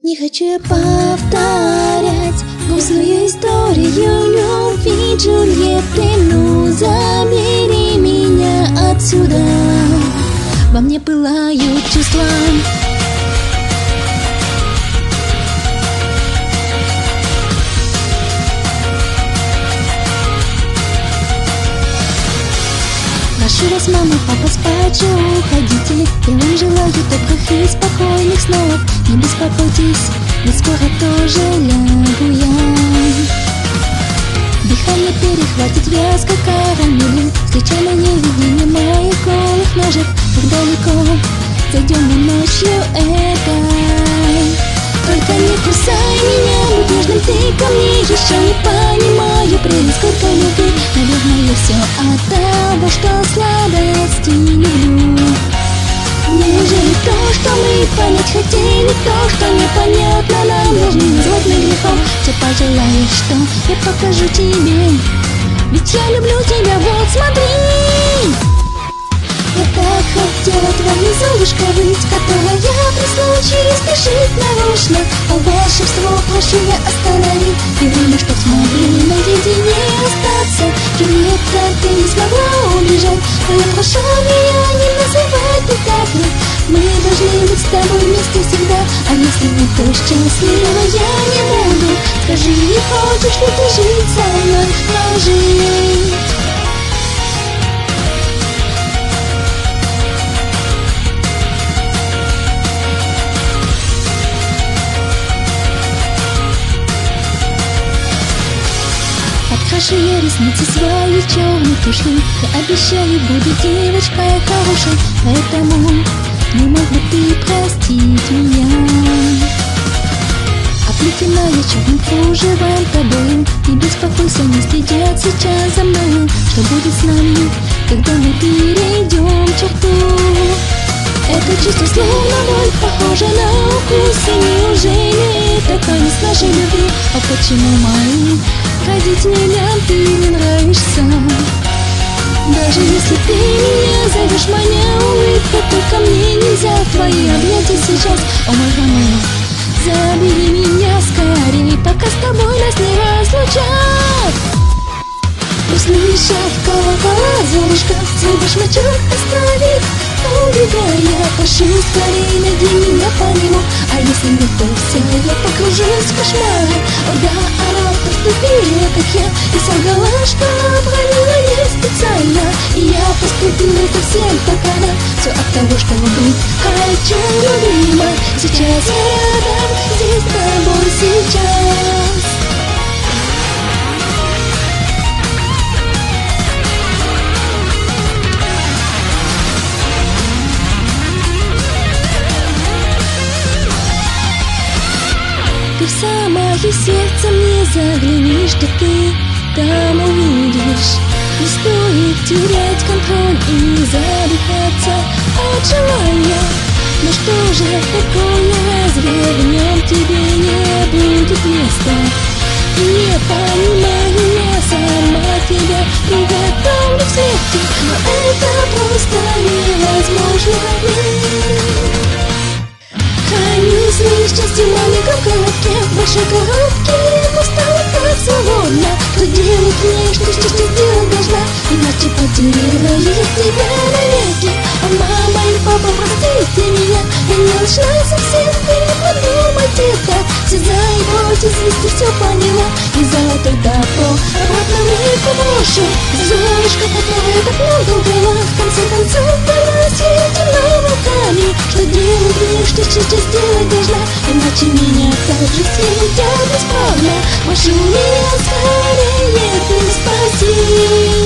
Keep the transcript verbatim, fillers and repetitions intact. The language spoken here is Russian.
Не хочу я повторять грустную историю любви Джульетты, ну забери меня отсюда. Во мне пылают чувства. Прошу вас, мама, папа, спать же уходите. Я вам желаю добрых и спокойных снов. Не беспокойтесь, ведь скоро тоже лягу я. Дыхание перехватит вязко карамелью. Встречай мои видения моих голых ножек. Как далеко зайдем мы ночью этой. Только не кусай меня, будь нежным ты ко мне. Еще не понимаю, прелесть сколько любви. Наверное, все от того, что сладости люблю. Неужели то, что мы понять хотели, то, что непонятно нам, должны назвать грехом? Все пожелаешь, что я покажу тебе, ведь я люблю тебя, вот смотри. Я так хотела твоей Золушкой быть, которая при случае спешит нарочно. По волшебству прошу я остановить и время, чтоб смогли наедине остаться. Джульетта, ты не смогла убежать, но я прошу меня не называть ты так. Мы должны быть с тобой вместе всегда, а если не то счастлива я не буду. Скажи, не хочешь ли ты жить со мной, прожить? Подкрашу я ресницы свои черной тушью. Я обещаю, буду девочкой хорошей, поэтому не мог бы ты простить меня. Оплетенная черным кружевом тобою, не беспокойся, не следят сейчас за мною. Что будет с нами, когда мы перейдем черту? Это чувство словно боль, похоже на укус. И неужели это конец нашей любви? А почему моим родителям ты не нравишься? Даже если ты меня зовешь, моя улыбка, только мне нельзя в твои объятия сейчас. О мой Ромео, забери меня скорее, пока с тобой нас не разлучат. Услышав колокола, Золушка свой башмачок оставит. Убегай, я прошу, скорее найди меня по нему. А если не то все, я покружусь в кошмаре. О да, она поступила, как я, и солгала, что обронила не специально. И я поступила совсем как она. Все от того, чтобы быть хочу любимой. Сейчас я рядом, здесь с тобой сейчас. Ты в самое сердце мне загляни, что ты там увидишь. Не стоит терять контроль и задыхаться от желания. Но что же такое, разве в нем тебе не будет места? И не понимаю я сама тебя, приготовлю к смерти, но это просто невозможно. Храню свои счастья в маленьком коробке, в большой коробке ему стало так свободно. Что делать мне, что счастье сделать должна, иначе потеряю я тебя навеки. А мама и папа, простите меня, я не должна совсем, ты не подумать это. Все заботы, извести, все поняла, и золотой добро обратно в реку брошу. Золушка, которая так много была, в конце концов была съедена руками. Что делать мне, что счастье сделать должна, иначе меня также съедят бесправно. Прошу меня скорее, ты спаси.